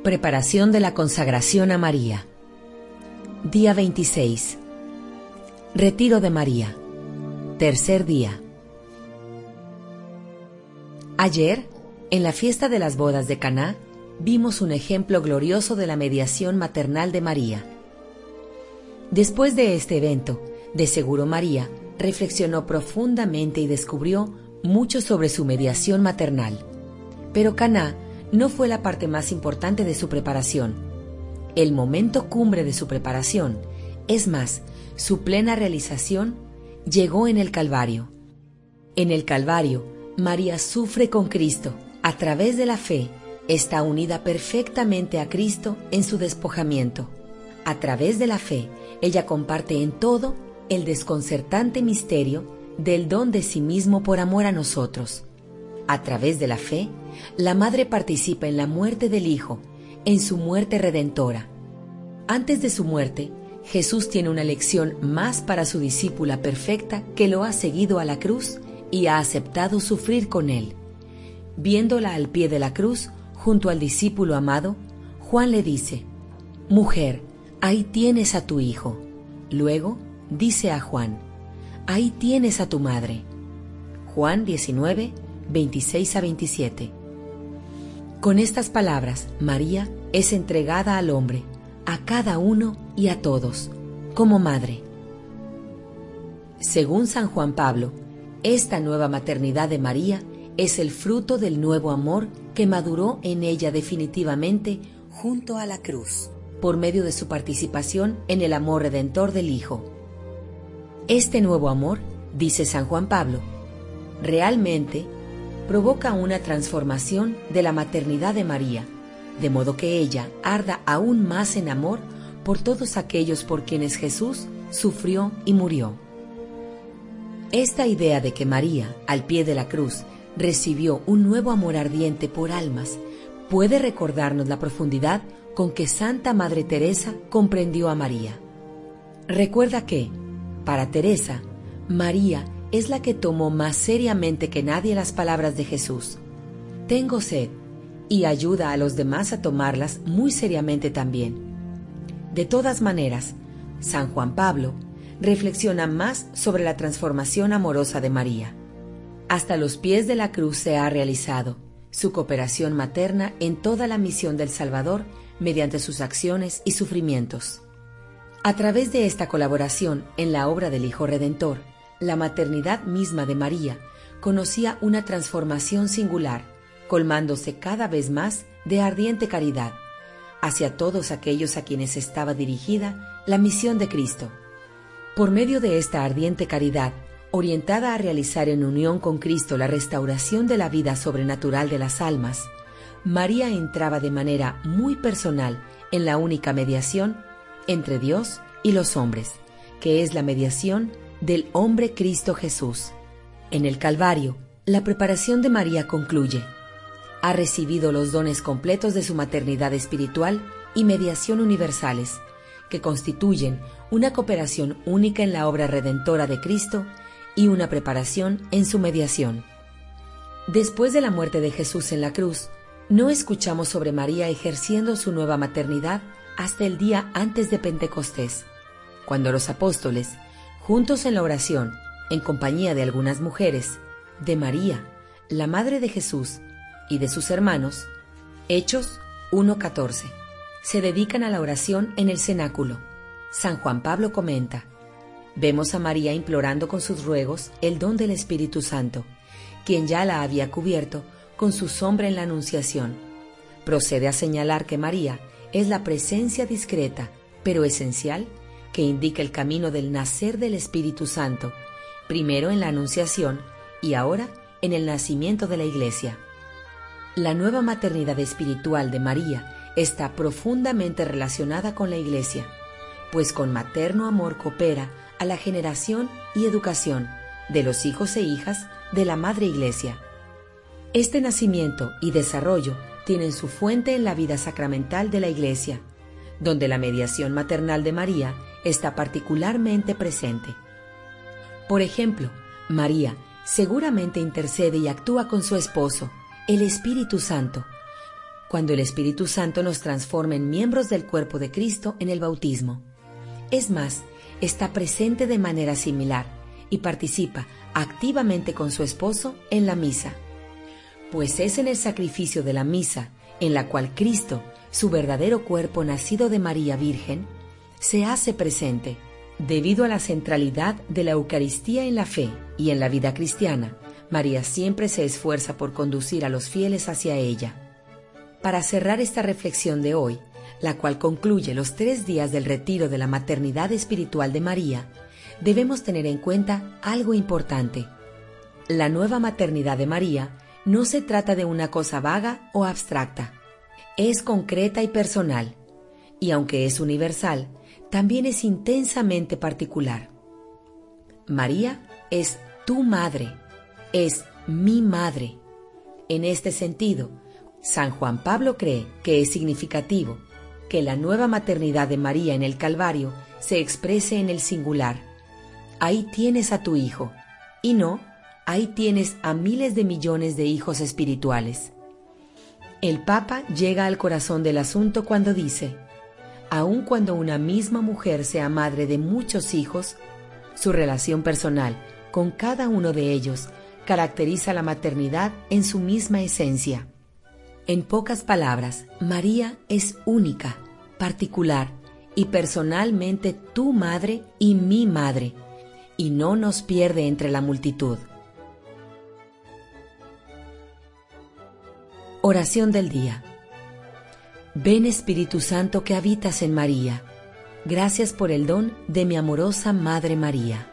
Preparación de la consagración a María. Día 26. Retiro de María. Tercer día. Ayer, en la fiesta de las bodas de Caná, vimos un ejemplo glorioso de la mediación maternal de María. Después de este evento, de seguro María reflexionó profundamente y descubrió mucho sobre su mediación maternal. Pero Caná no fue la parte más importante de su preparación. El momento cumbre de su preparación, es más, su plena realización, llegó en el Calvario. En el Calvario, María sufre con Cristo. A través de la fe, está unida perfectamente a Cristo en su despojamiento. A través de la fe, ella comparte en todo el desconcertante misterio del don de sí mismo por amor a nosotros. A través de la fe, la Madre participa en la muerte del Hijo, en su muerte redentora. Antes de su muerte, Jesús tiene una lección más para su discípula perfecta que lo ha seguido a la cruz y ha aceptado sufrir con él. Viéndola al pie de la cruz, junto al discípulo amado, Juan le dice: «Mujer, ahí tienes a tu hijo». Luego dice a Juan: «Ahí tienes a tu madre». Juan 19, 26 a 27. Con estas palabras, María es entregada al hombre, a cada uno y a todos, como madre. Según San Juan Pablo, esta nueva maternidad de María es el fruto del nuevo amor que maduró en ella definitivamente junto a la cruz, por medio de su participación en el amor redentor del Hijo. Este nuevo amor, dice San Juan Pablo, realmente provoca una transformación de la maternidad de María, de modo que ella arda aún más en amor por todos aquellos por quienes Jesús sufrió y murió. Esta idea de que María, al pie de la cruz, recibió un nuevo amor ardiente por almas, puede recordarnos la profundidad con que Santa Madre Teresa comprendió a María. Recuerda que, para Teresa, María es la que tomó más seriamente que nadie las palabras de Jesús: «Tengo sed», y ayuda a los demás a tomarlas muy seriamente también. De todas maneras, San Juan Pablo reflexiona más sobre la transformación amorosa de María. Hasta los pies de la cruz se ha realizado su cooperación materna en toda la misión del Salvador mediante sus acciones y sufrimientos. A través de esta colaboración en la obra del Hijo Redentor, la maternidad misma de María conocía una transformación singular, colmándose cada vez más de ardiente caridad hacia todos aquellos a quienes estaba dirigida la misión de Cristo. Por medio de esta ardiente caridad, orientada a realizar en unión con Cristo la restauración de la vida sobrenatural de las almas, María entraba de manera muy personal en la única mediación entre Dios y los hombres, que es la mediación del hombre Cristo Jesús. En el Calvario, la preparación de María concluye. Ha recibido los dones completos de su maternidad espiritual y mediación universales, que constituyen una cooperación única en la obra redentora de Cristo y una preparación en su mediación. Después de la muerte de Jesús en la cruz, no escuchamos sobre María ejerciendo su nueva maternidad hasta el día antes de Pentecostés, cuando los apóstoles, juntos en la oración, en compañía de algunas mujeres, de María, la Madre de Jesús, y de sus hermanos, Hechos 1:14, se dedican a la oración en el cenáculo. San Juan Pablo comenta: «Vemos a María implorando con sus ruegos el don del Espíritu Santo, quien ya la había cubierto con su sombra en la Anunciación». Procede a señalar que María es la presencia discreta, pero esencial, que indica el camino del nacer del Espíritu Santo, primero en la Anunciación y ahora en el nacimiento de la Iglesia. La nueva maternidad espiritual de María está profundamente relacionada con la Iglesia, pues con materno amor coopera a la generación y educación de los hijos e hijas de la Madre Iglesia. Este nacimiento y desarrollo tienen su fuente en la vida sacramental de la Iglesia, donde la mediación maternal de María está particularmente presente. Por ejemplo, María seguramente intercede y actúa con su esposo, el Espíritu Santo, cuando el Espíritu Santo nos transforma en miembros del cuerpo de Cristo en el bautismo. Es más, está presente de manera similar y participa activamente con su esposo en la misa, pues es en el sacrificio de la misa en la cual Cristo, su verdadero cuerpo nacido de María Virgen, se hace presente. Debido a la centralidad de la Eucaristía en la fe y en la vida cristiana, María siempre se esfuerza por conducir a los fieles hacia ella. Para cerrar esta reflexión de hoy, la cual concluye los 3 días del retiro de la maternidad espiritual de María, debemos tener en cuenta algo importante. La nueva maternidad de María no se trata de una cosa vaga o abstracta. Es concreta y personal, y aunque es universal, también es intensamente particular. María es tu madre, es mi madre. En este sentido, San Juan Pablo cree que es significativo que la nueva maternidad de María en el Calvario se exprese en el singular. Ahí tienes a tu hijo, y no, ahí tienes a miles de millones de hijos espirituales. El Papa llega al corazón del asunto cuando dice: aun cuando una misma mujer sea madre de muchos hijos, su relación personal con cada uno de ellos caracteriza la maternidad en su misma esencia. En pocas palabras, María es única, particular y personalmente tu madre y mi madre, y no nos pierde entre la multitud. Oración del día. Ven Espíritu Santo que habitas en María. Gracias por el don de mi amorosa Madre María.